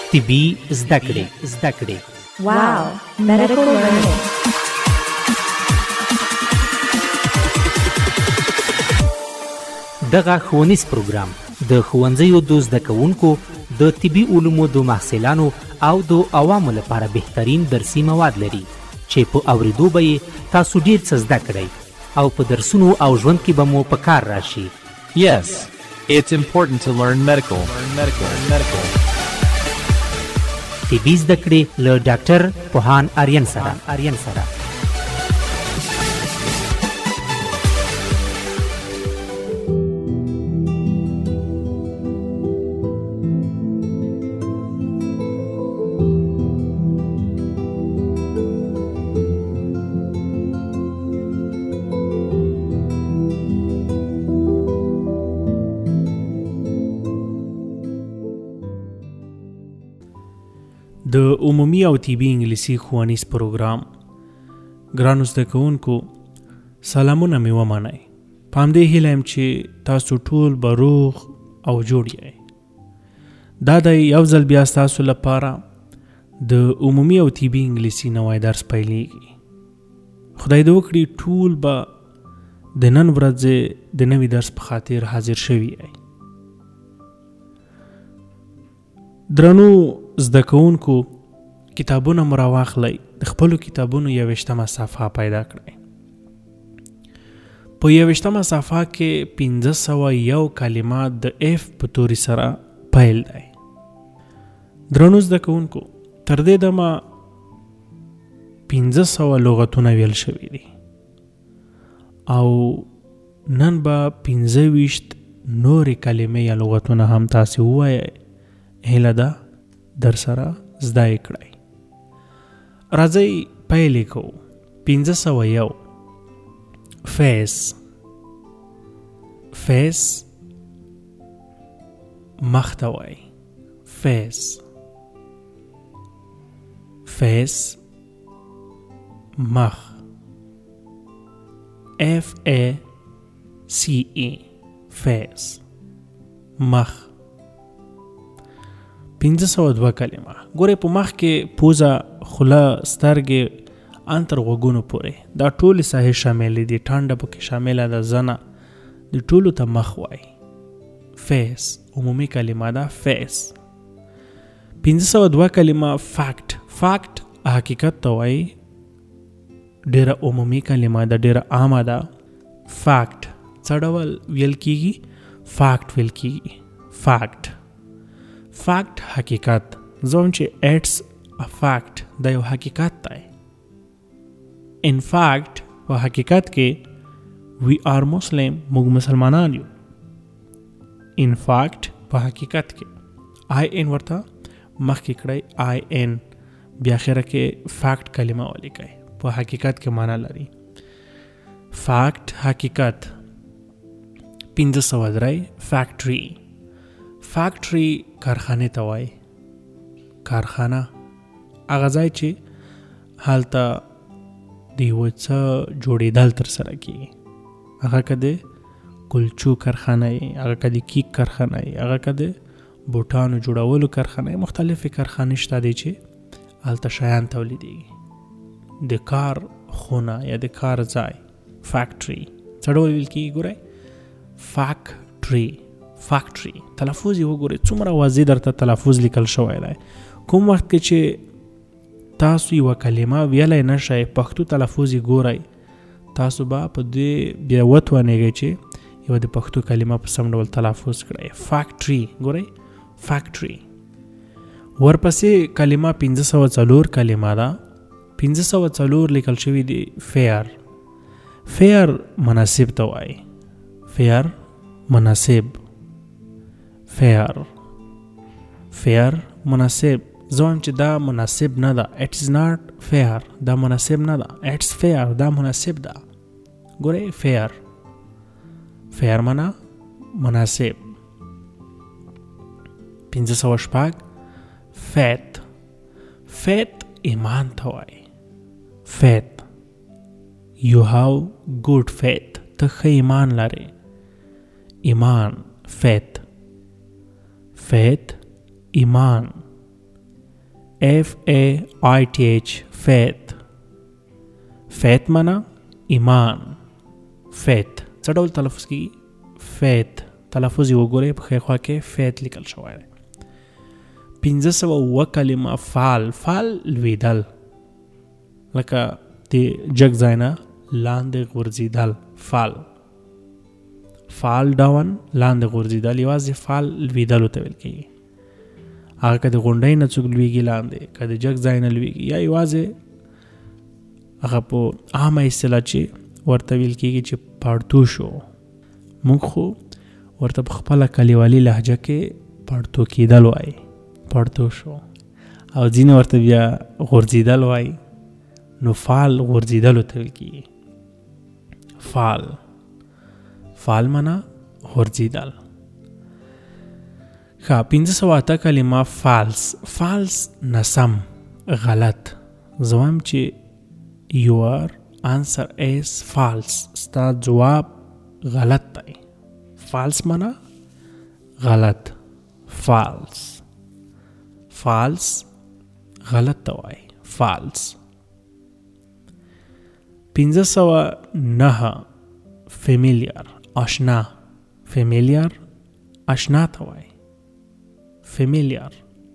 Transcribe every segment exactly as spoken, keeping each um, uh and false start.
طبي زده کړې زده کړې واو medical learning. دغه ښوونیز پروګرام د ښوونځیو د زده کوونکو د طبي علومو د محصلانو او د عوامو لپاره بهترین درسي مواد لري چې په اوریدو به یې تاسو ډیر څه زده کړئ او په درسونو او ژوند کې به مو په کار راشي. Yes, it's important to learn medical. Learn medical. Learn medical. طبي زده کړې له ډاکټر پوهان آرین سره آرین سره د عمومي او طبي انګلیسي ښوونیز پروګرام ګرانو زده کوونکو سلامونه مې ومنئ. په همدې هیله یم چې تاسو ټول به روغ او جوړ یئ. دا دی یو ځل بیا ستاسو لپاره د عمومي او طبي انګلیسي نوی درس پیلیږي. خدای دې وکړي ټول به د نن ورځې د نوي درس په خاطر حاضر شوي یئ. درنو زده کوونکو کتابونه مو راواخلئ، د خپلو کتابونو یوویشتمه صفحه پیدا کړئ. په یوویشتمه صفحه کې پنځه سوه یو کلمات د اف په توري سره پیل دی. درنو زده کوونکو تر دې دمه پنځه سوه لغتونه ویل شوي دي او نن به پنځه ویشت نورې کلمې یا لغتونه هم تاسې ووایئ. هیله ده در سره زده یې کړئ. راځئ پیل یې کوو. پنځه سوه یو فیس فیس مخ ته وایي فیس فیس مخ اف ای سی ای فیس مخ. پنځه سوه دوه کلمه. ګورئ په مخ کې پوزه، خوله، سترګې ان تر غوږونو پورې دا ټولې ساحې شاملې دي. ټانډه پکې شامله ده، زنه، د ټولو ته مخ وایي. فیس عمومي کلمه ده فیس. پنځه سوه دوه کلمه فاکت. فاکت حقیقت ته وایي. ډیره عمومي کلمه ده، ډیره عامه ده. فاکت څه ډول ویل کیږي؟ فاکت ویل کیږي. فاکت فاکت حقیقت. زوم چې اټس ا فاکت دا یو حقیقت دی. ان فاکت په حقیقت کې وی آر مسلم، موږ مسلمانان یو. ان فاکت په حقیقت کې آی ان ورته مخکې کړئ، آی ان بیا اخره کې فاکت کلمه ولیکئ. په حقیقت کې معنی لري. فاکت حقیقت. پنځه سوه درې فیکټري. فیکټري کارخانه ته وایي. کارخانه هغه ځای چې هلته د یو څه جوړېدل تر سره کیږي. هغه که د کلچو کارخانه وي، هغه که د کیک کارخانه وي، هغه که د بوټانو جوړولو کارخانه وي. مختلفې کارخانې شته دي چې هلته شیان تولیدېږي. د کار خونه یا د کار ځای فیکټري څه ډول ویل کیږي؟ ګورئ فیکټري فیکټري. تلفظ یې وګورئ څومره واضح درته تلفظ لیکل شوی دی. کوم وخت کې چې تاسو یوه کلمه ویلی نه شئ، پښتو تلفظ یې ګورئ، تاسو به په دې بیا وتوانېږئ چې یوه د پښتو کلمه په سم ډول تلفظ کړئ. فیکټري ګورئ فیکټري. ورپسې کلمه پنځه سوه څلور کلمه ده. پنځه سوه څلور لیکل شوي دي فیر. فیر مناسب ته وایي. فیر مناسب. فیر فیر مناسب. زوم چې دا مناسب نه ده. اټس ناٹ فیر. دا مناسب نه ده. اټس فیر. دا مناسب ده. ګورئ فیر فیر معنا مناسب. پنځه سوه شپږ فیت. فیت ایمان ته وایي. فیت you have good faith. ته ښه ایمان لرې. ایمان faith faith ایمان F A I T H faith. faith معنا ایمان. faith څه ډول تلفظ کی؟ faith تلفظ یو ګورئ په ښي خوا کې faith لیکل شوی دی. پنځه سوه اووه کلمه فعل. فعل لویدل، لکه د جګ ځای نه لاندې غورځېدل. فعل فعل ډاون لاندې غورځېدل، یوازې فعل لویدلو ته ویل کېږي. هغه که د غونډۍ نه څوک لویږي لاندې، که د جګ ځای نه لویږي، یا یوازې هغه په عامه اصطلاح چې ورته ویل کېږي چې پړتو شو. موږ خو ورته په خپله کلیوالي لهجه کې پړتو کېدل وایي، پړتو شو. او ځینې ورته بیا غورځېدل وایي، نو فعل غورځېدلو ته ویل کېږي. فعل فعل معنا غورځېدل. ښه، پنځه سوه اته کلمه فالس. فالس ناسم، غلط. زه وایم چې your answer is false. ستا جواب غلط دی. فالس معنا غلط. فالس فالس غلط ته وایي. فالس. پنځه سوه نهه فیمیلیار، آشنا. فیمیلیار آشنا ته وایي. فیمیلیار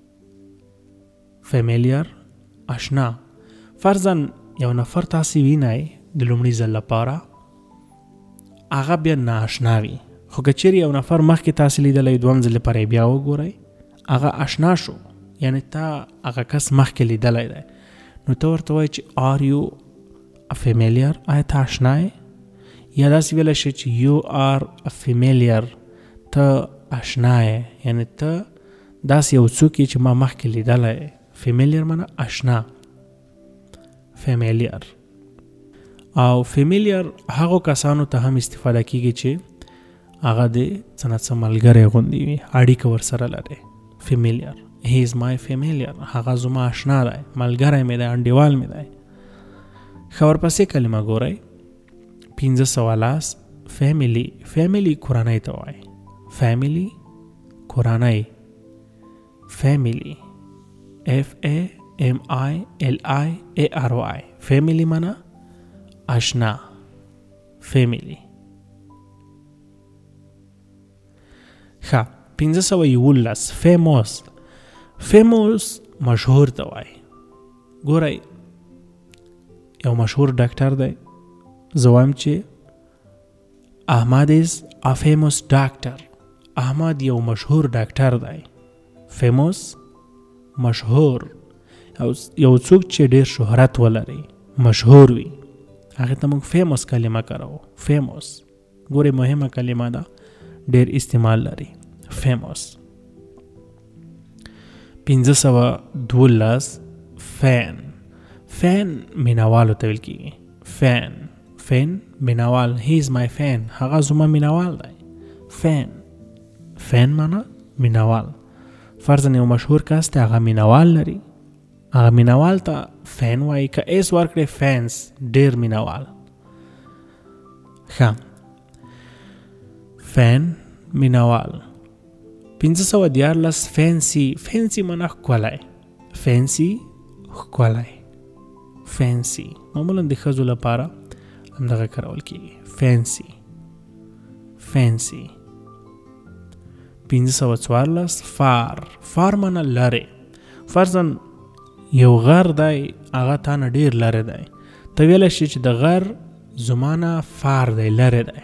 فیمیلیار آشنا. فرضاً یو نفر تاسې وینئ د لومړي ځل لپاره، هغه بیا نااشنا وي. خو که چیرې یو نفر مخکې تاسې لیدلی، دویم ځل لپاره یې بیا وګورئ، هغه آشنا شو، یعنی تا هغه کس مخکې لیدلی دی. نو ته ورته وایي چې آر یو فیمیلیار، آیا ته آشنا یې؟ یا داسې ویلی شي چې یو آر فیمیلیار، ته آشنا یې، یعنی ته داسې یو څوک یې چې ما مخکې لیدلی. فیمیلیار معنا آشنا. فیمیلیار. او فیمیلیار هغو کسانو ته هم استفاده کیږي چې هغه د څه نه څه ملګری غوندې وي، اړیکه ورسره لري. فیمیلیار، هی از مای فیمیلیار، هغه زما آشنا دی، ملګری مې دی، انډیوال مې دی. ښه، ورپسې کلمه ګورئ، پنځه سوه لس فیملی. فیملی کورنۍ ته وایي. فیملی کورنۍ. فیملی F A M I L I A R Y. فیملی معنا آشنا. فیملی. ښه، پنځه سوه یولس فیموس. فیموس مشهور ته وایي. ګورئ، یو مشهور ډاکټر دی، زه وایم چې احمد is a famous doctor. احمد یو مشهور ډاکټر دی. فیموس مشهور، یو څوک چې ډیر شهرت ولري، مشهور وي، هغه ته موږ فیموس کلمه کاروو. فیموس ګورئ مهمه کلمه ده، ډیر استعمال لري. فیموس. پنځه سوه دولس فین. فین مینوالو ته ویل کېږي. فین فین مینوال. هی از مای فین، هغه زما مینوال دی. فین فین معنا مینوال. فرضاً یو مشهور کس دی، هغه مینوال لري، هغه مینوال ته فین وایي. که ایس ورکړئ فینس، ډیر مینوال. ښه، فین مینوال. پنځه سوه دیارلس فینسی. فینسی معنا ښکلی. فینسی ښکلی. فینسی معمولا د ښځو لپاره همدغه کارول کېږي. فینسی فینسی. پنځه سوه څوارلس فار. فار معنا لرې. فرضاً یو غر دی، هغه تا نه ډېر لرې دی، ته ویلی شي چې د غر زما نه فار دی، لرې دی.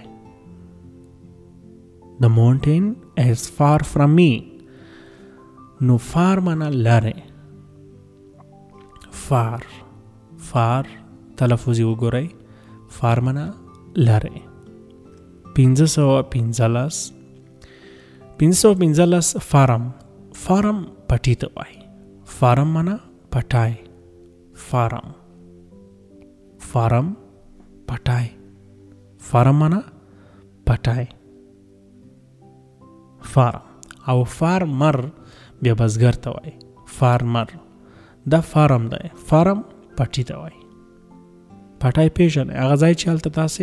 The mountain is far from me. نو فار معنا لرې. فار فار تلفظ یې وګورئ، فار معنا لرې. پنځه سوه پنځلس پنځه سوه پنځلس فارم. فارم پټي ته وایي. فارم معنا پټای. فارم فارم پټای. فارم معنا پټای. فارم. او فارمر بیا بزګر ته وایي. فارمر دا فارم دی. فارم پټي ته وایي. پټای پیژنئ، هغه ځای چې هلته تاسې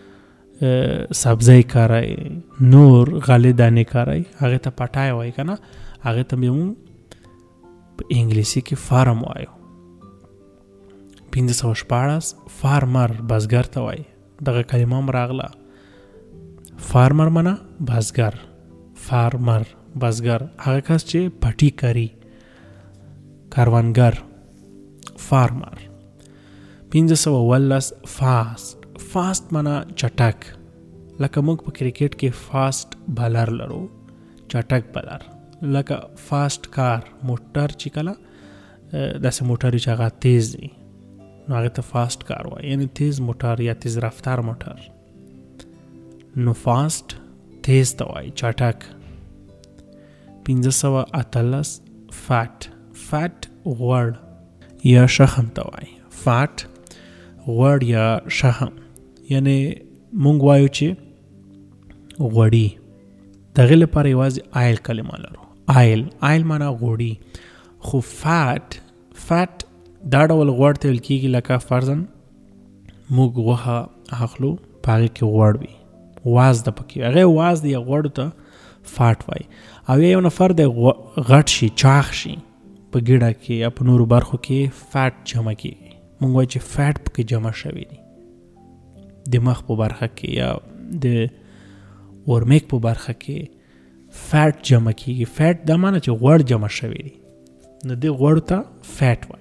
سبزی کارای، نور غلې دانې کارای، هغه ته پټای وایي که نه. هغه ته بیا مونږ په انګلیسي کې فارم وایو. پنځه سوه شپاړس فارمر بزګر ته وایي. دغه کلمه هم راغله. فارمر معنا بزګر، فارمر بزګر، هغه کس چې پټي کوي، کاروانګر، فارمر. پنځه سوه اوولس فاست. فاست معنا چټک، لکه موږ په کرکټ کې فاست بالر لرو، چټک بالر. لکه فاست کار، موټر چې کله داسې موټر چې هغه تیز دی نو هغه ته فاست کار وایي، یعنی تیز موټر یا تیز رفتار موټر. نو فاست تیز ته وایي، چټک. پنځه سوه اتلس فات. فات غوړ یا شخم ته وایي. فات غوړ یا شخم، یعنی مونږ وایو چې غوړي. دغه لپاره یوازې آیل کلمه لرو. آیل آیل معنا غوړي. خو فات فات دا ډول غوړ ته ویل کېږي لکه فرضاً موږ غوښه اخلو په هغې کې غوړ وي، واز ده پکې، هغې واز دی یا غوړو ته فات وایي. او یا یو نفر دی غټ شي، چاغ شي، په ګیډه کې یا په نورو برخو کې فات جمع کېږي. مونږ وایو چې فات پکې جمع شوی دی. د مخ په برخه کې یا د ورمیک په برخه کې فات جمع کېږي. فات دا معنی چې غوړ جمع شوی دی، نو دې غوړو ته فات وایي.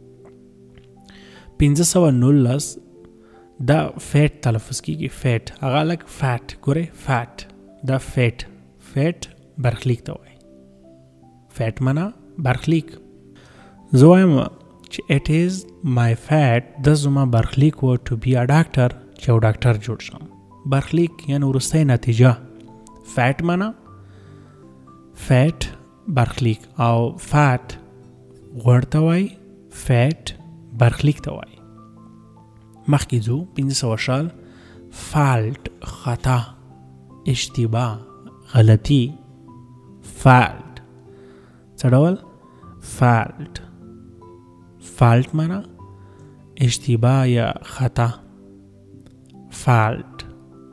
پنځه سوه نولس دا فیټ تلفظ کېږي. فیټ هغه لک فات، ګورئ فات دا فیټ. فیټ برخلیک ته وایي. فیټ معنا برخلیک. زه وایم چې it is my fate د زما برخلیک و to be a doctor، چې یو ډاکټر جوړ شم. برخلیک یعنی وروستی نتیجه. فیټ معنا فیټ برخلیک، او فات غوړ ته وایي، فیټ برخلیک ته وایي. مخکې ځو. پنځه سوه شل فالټ خطا، اشتباه، غلطي. فالټ څه ډول؟ فالټ فالټ معنا اشتباه یا خطا. فالټ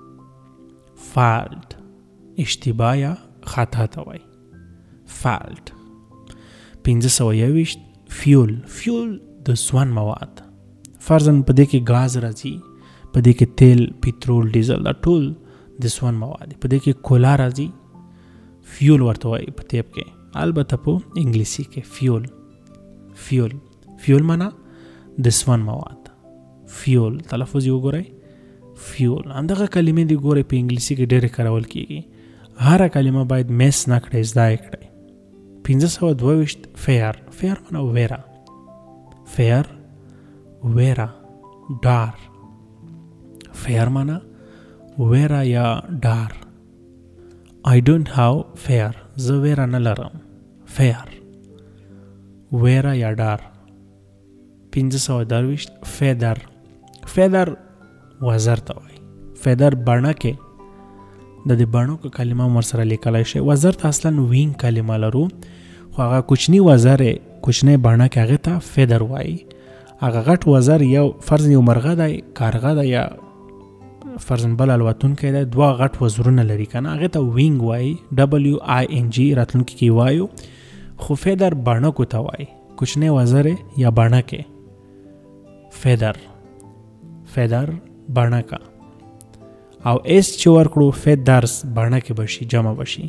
فالټ اشتباه یا خطا ته وایي. فالټ. پنځه سوه یوویشت فیول. فیول د سون مواد. فرضاً په دې کې غاز راځي، په دې کې تیل، پټرول، ډیزل، دا ټول د سون مواد. په دې کې کولا راځي، فیول ورته وایي په طب کې، البته په انګلیسي کې فیول. فیول فیول معنا د سون مواد. فیول تلفظ یې وګورئ، فیول. همدغه کلمې دې ګورئ په انګلیسي کې ډېرې کارول کېږي. هره کلمه باید میس نه کړئ، زده یې کړئ. پنځه سوه دوه ویشت فیر. فیر معنا ویره. فیر ویره، ډار. فیر معنا ویره یا ډار. I don't have fear. زه ویره نه لرم. فیر ویره یا ډار. پنځه سوه درویشت فیدر. فیدر وزر ته وایي. فیدر بڼکې، د دې بڼکو کلمه هم ورسره لیکلی شي. وزر ته اصلا وینګ کلمه لرو، خو هغه کوچني وزر کوچنی بڼکې هغې ته فیدر وایي. هغه غټ وزر یو فرض یو مرغه دی، کارغه دی، یا فرضاً بل الوتونکی دی، دوه غټ وزرونه لري که نه، هغې ته وینګ وایي. ډبلیو آی ان جي راتلونکي کې وایو. خو فیدر بڼکو ته وایي، کوچنی وزر یا بڼکې. فیدر فیدر بڼکه. او ایس چې ورکړو فیدرز بڼکې بشي، جمع بشي.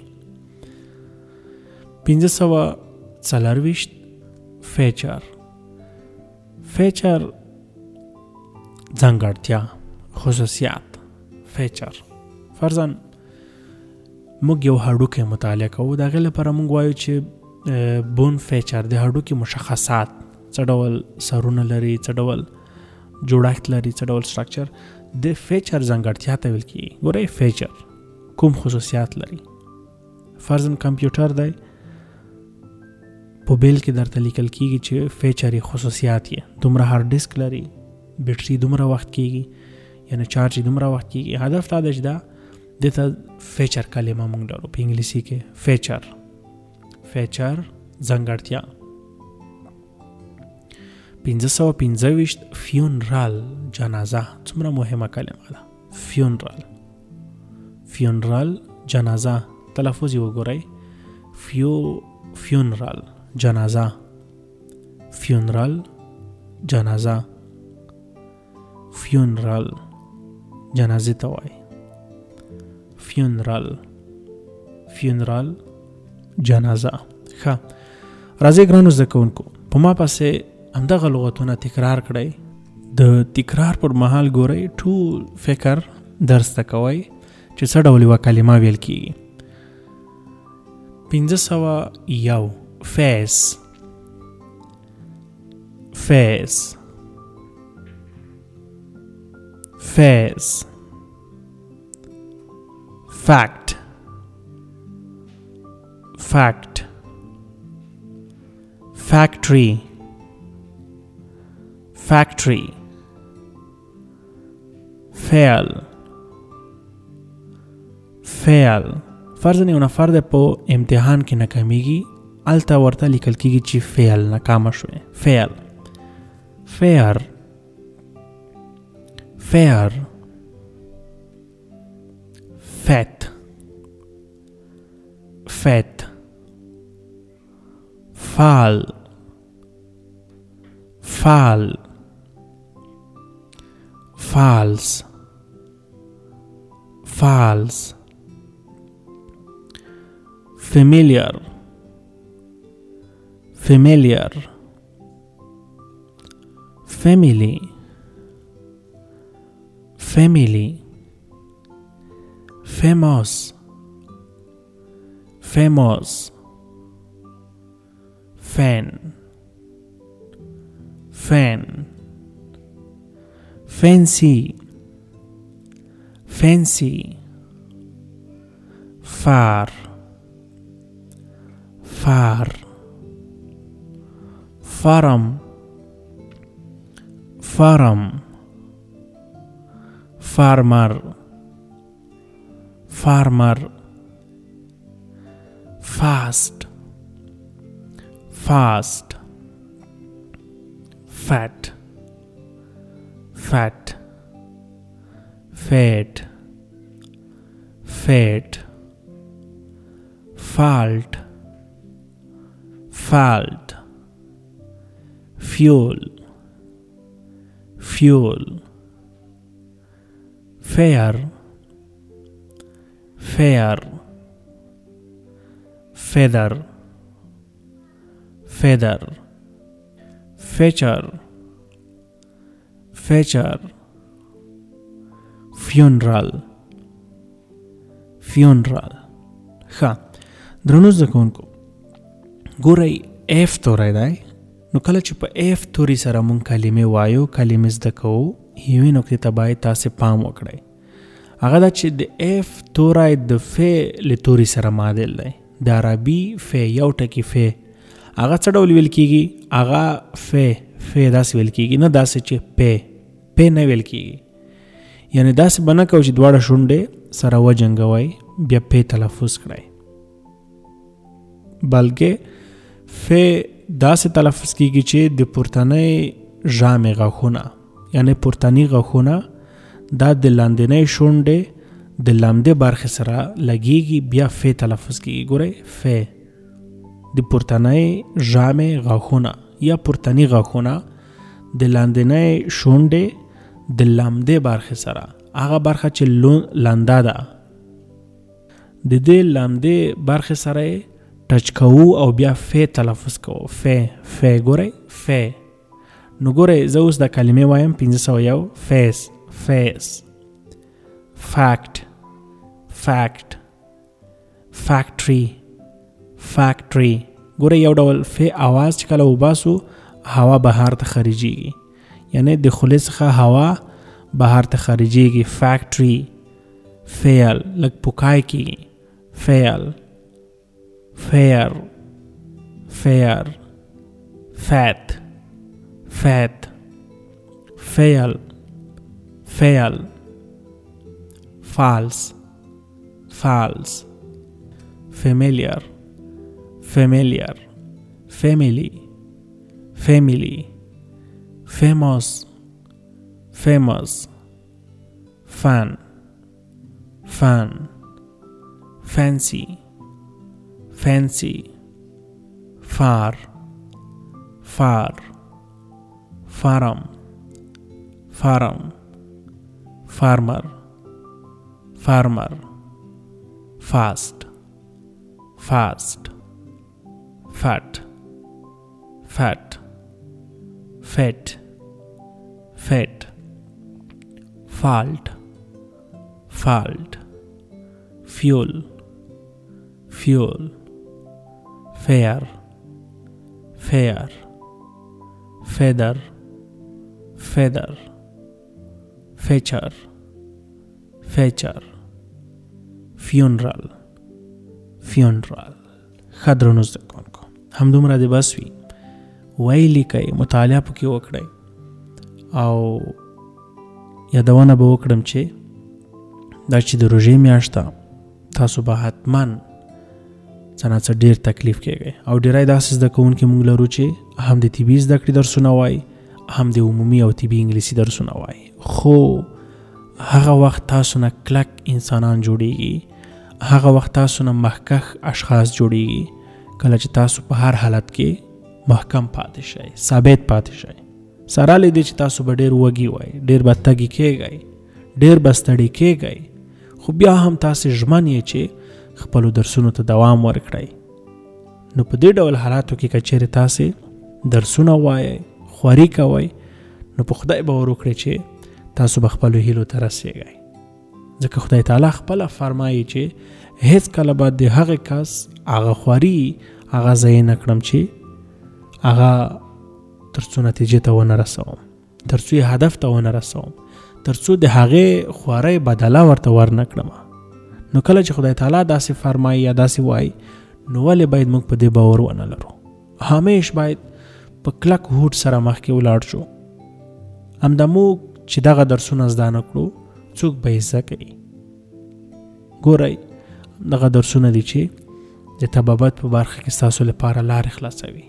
پنځه سوه څلرویشت فیچر. فیچر ځانګړتیا، خصوصیات. فیچر فرضاً موږ یو هډوکی مطالعه کوو، د هغې لپاره موږ وایو چې بون فیچر د هډوکي مشخصات، څه ډول سرونه لري، څه ډول جوړښت لري، څه ډول سټرکچر. د فیچر ځانګړتیا ته ویل کېږي. ګورئ فیچر کوم خصوصیات لري. فرضاً کمپیوټر دی، په بیل کې درته لیکل کېږي چې فیچر یې خصوصیات یې دومره هارد ډیسک لري، بیټري دومره وخت کېږي، یعنی چارج دومره وخت کېږي. هدف دا دی چې دا دې ته فیچر کلمه موږ لرو په انګلیسي کې. فیچر فیچر ځانګړتیا. پنځه سوه پنځه ویشت فیونرال جنازه. څومره مهمه کلمه ده فیونرال. فیونرال جنازه تلفظ یې وګورئ. فیو فیونرال جنازه. funeral جنازه funeral جنازه ته وایي funeral funeral جنازه. ښه راځئ ګرانو زده کوونکو په ما پسې همدغه لغتونه تکرار کړئ. د تکرار پر مهال ګورئ ټول فکر درس ته کوئ چې څه ډول یوه کلمه ویل کیږي. پنځه سوه یو face face face fact fact factory factory fail fail فرض نه یو نفر د په امتحان کې ناکامیږي الته ورته لیکل کېږي چې فیل ناکامه شوی. فیل fair fair fat fat fall fall false false familiar familiar family family famous famous fan fan fancy fancy far far farm farm farmer farmer fast fast fat fat fat fat fault fault fuel fuel fair fair feather feather fetcher fetcher funeral funeral. ښه درنو زده کوونکو ګورئ اف توری دی نو کله چې په اف توري سره مونږ کلمې وایو کلمې زده کوو یوې نکتې ته باید تاسې پام وکړئ. هغه دا چې د اف توری د ف له توري سره معادل دی. د عربي ف یو ټکي ف هغه څه ډول ویل کیږي هغه ف ف داسې ویل کیږي نه داسې چې پ پ نه ویل کیږي. یعنی داسې به نه کوو چې دواړه شونډې سره وجنګوئ بیا پ تلفظ کړئ بلکې ف داسې تلفظ کیږي چې د پورتنۍ ژامې غاښونه یعنی پورتني غاښونه دا د لاندنۍ شونډې د لمدې برخې سره لګیږي بیا ف تلفظ کیږي. ګورئ ف د پورتنۍ ژامې غاښونه یا پورتني غاښونه د لاندنۍ شونډې د لمدې برخې سره هغه برخه چې لنده ده د دې لمدې برخې سره ټچ کوو او بیا ف تلفظ کوو ف ف ګورئ ف. نو ګورئ زه اوس د کلمې وایم پنځه سوه یو فیس فیس fact fact factory factory. ګورئ یو ډول ف اواز چې کله وباسو هوا بهر ته خارجيږي یعنی د خولې څخه هوا بهر ته خارجيږي. factory fail لک پوکای کیږي fail fair fair fat fat fail fail false false familiar familiar family family famous famous fun fun fancy fancy far far, farm, farm, farmer, farmer, fast, fast, fat, fat, fed, fed, fault, fault, fuel, fuel, fair, fair, feather, feather, fetcher, fetcher, funeral, funeral. خدرونو زده کوونکو همدومره دې بس وي، ویلي کوي، مطالعه پکې وکړئ او یادونه به وکړم چې دا چې د روژې میاشت ده تاسو به حتما څه نه څه ډېر تکلیف کېږئ او ډېری داسې زده کوونکي موږ لرو چې هم د طبي زده کړې درسونه وایي، هم د عمومي او طبي انګلیسي درسونه وایي، خو هغه وخت تاسو نه کلک انسانان جوړیږي، هغه وخت تاسو نه مخکښ اشخاص جوړیږي کله چې تاسو په هر حالت کې محکم پاتې شئ، ثابت پاتې شئ. سره له دې چې تاسو به ډېر وږي وای، ډېر به تږي کېږئ، ډېر به ستړي کېږئ، خو بیا هم تاسې ژمن یې چې خپلو درسونو ته دوام ورکړئ. نو په دې ډول حالاتو کې که چیرې تاسې درسونه وایئ، خواري کوئ، نو په خدای باور وکړئ چې تاسو به خپلو هیلو ته رسیږئ. ځکه خدای تعالی خپله فرمایي چې هیڅ کله به د هغه کس هغه خواري هغه ضایع نه کړم چې هغه تر څو نتیجې ته ونه رسوم، تر څو یې هدف ته ونه رسوم، تر څو د هغې خوارۍ بدله ورته ورنه کړم. نو کله چې خدای تعالی داسې فرمایي یا داسې وایي نو ولې باید موږ په دې باور ونه لرو؟ همیش باید په کلک هوډ سره مخکې ولاړ شو. همدا موږ چې دغه درسونه زده نه کړو څوک به یې زده کوي؟ ګورئ دغه درسونه دي چې د طبابت په برخه کې ستاسو لپاره لارې خلاصوي.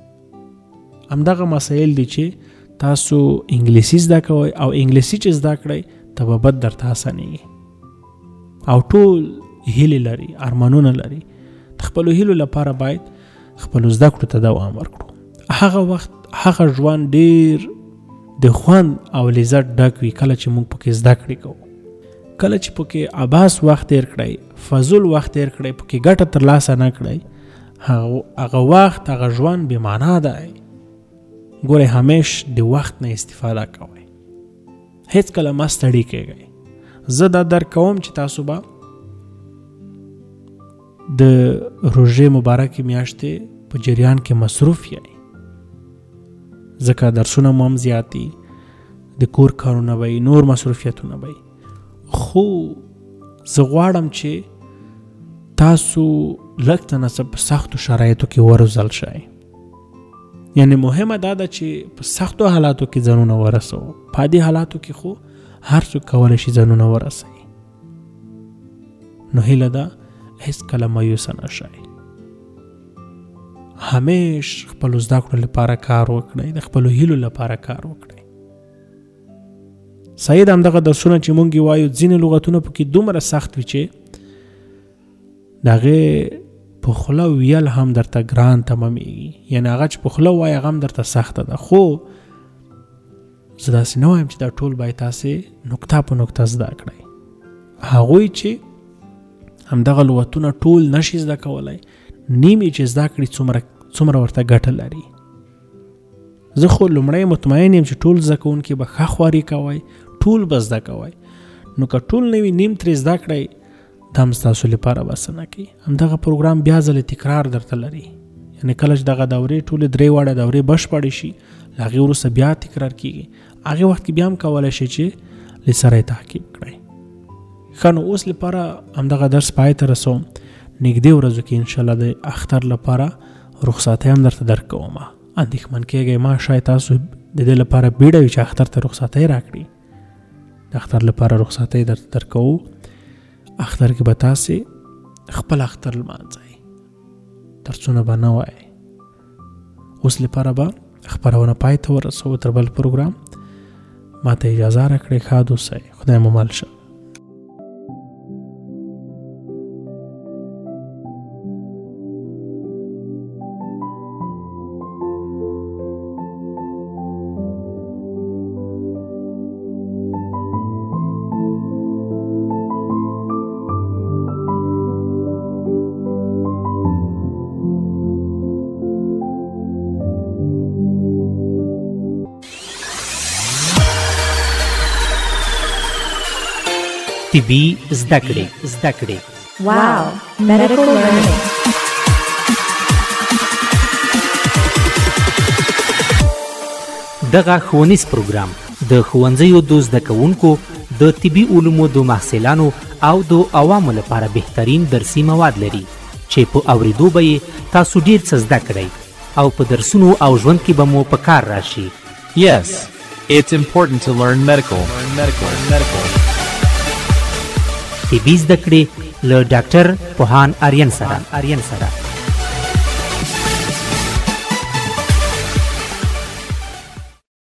همدغه مسایل دي چې تاسو انګلیسي زده کوئ او انګلیسي چې زده کړئ طبابت درته اسانېږي او ټول هیلې لري، ارمانونه لري. د خپلو هیلو لپاره باید خپلو زده کړو ته دوام ورکړو. هغه وخت هغه ژوند ډېر د خوند او لذت ډک وي کله چې موږ پکې زده کړې کوو، کله چې پکې عباس وخت تیر کړئ، فضول وخت تیر کړئ، پکې ګټه ترلاسه نه کړئ، هغه وخت هغه ژوند بې معنا دی. ګورئ همیش د وخت نه استفاده کوئ، هیڅ کله مه ستړي کېږئ. زه دا درک کوم چې تاسو به د روژې مبارکې میاشتې په جریان کې مصروف یئ، ځکه درسونه مو هم زیات دي، د کور کارونه به نور مصروفیتونه به، خو زه غواړم چې تاسو لږ څه نه څه په سختو شرایطو کې وروزل شئ. یعنی مهمه دا ده چې په سختو حالاتو کې ځانونه ورسو، په عادي حالاتو کې خو هر څوک کولی شي ځانونه ورسوي. نو هیله ده هیڅ کله مایوسه نه شئ، همیش خپلو زده کړو لپاره کار وکړئ، د خپلو هیلو لپاره کار وکړئ. صحیح ده همدغه درسونه چې مونږ یې وایو ځینې لغتونه پکې دومره سخت وي چې د هغې په خوله ویل هم درته ګران تمامېږي، یعنې هغه چې په خوله وایي هغه هم درته سخته ده. خو زه داسې نه وایم چې دا ټول باید تاسې نکته په نکته زده کړئ. هغوی چې همدغه لغتونه ټول نشي زده کولی، نیمې چې زده کړي څومره څومره ورته ګټه لري. زه خو لومړی مطمئن یم چې ټول زده کوونکي به ښه خواري کوئ، ټول به زده کوئ. نو که ټول نه وي نیم ترې زده کړئ دا هم ستاسو لپاره بس نه کوي. همدغه پروګرام بیا ځلې تکرار درته لري، یعنې کله چې دغه دورې ټولې درې واړه دورې بشپړې شي له هغې وروسته بیا تکرار کېږي. هغې وخت کې بیا هم کولی شئ چې له سره یې تعقیب کړئ. ښه نو اوس لپاره همدغه درس پای ته رسوم. نږدې ورځو کې انشاءالله د اختر لپاره رخصتۍ هم درته درک کوم. اندېښمن کېږئ ما، شاید تاسو د دې لپاره بیړه وي چې اختر ته رخصتۍ راکړي. د اختر لپاره رخصتۍ درته درکوو. اختر کې به تاسې خپل اختر لمانځئ، درسونه به نه وایئ. اوس لپاره به خپرونه پای ته ورسوو. تر بل پروګرام ما ته اجازه راکړئ. ښاد اوسئ، خدای مو مل شه. طبي زده کړې زده کړې Wow, medical learning. دغه ښوونیز پروګرام د ښوونځیو د زده کوونکو د طبي علومو د محصلانو او د عوامو لپاره بهترین درسي مواد لري چې په اوریدو به یې تاسو ډیر څه زده کړئ او په درسونو او ژوند کې به مو په کار راشي. Yes, it's important to learn medical. Learn medical. Learn medical. طبي زده کړې له ډاکټر پوهان آریان سره آریان سره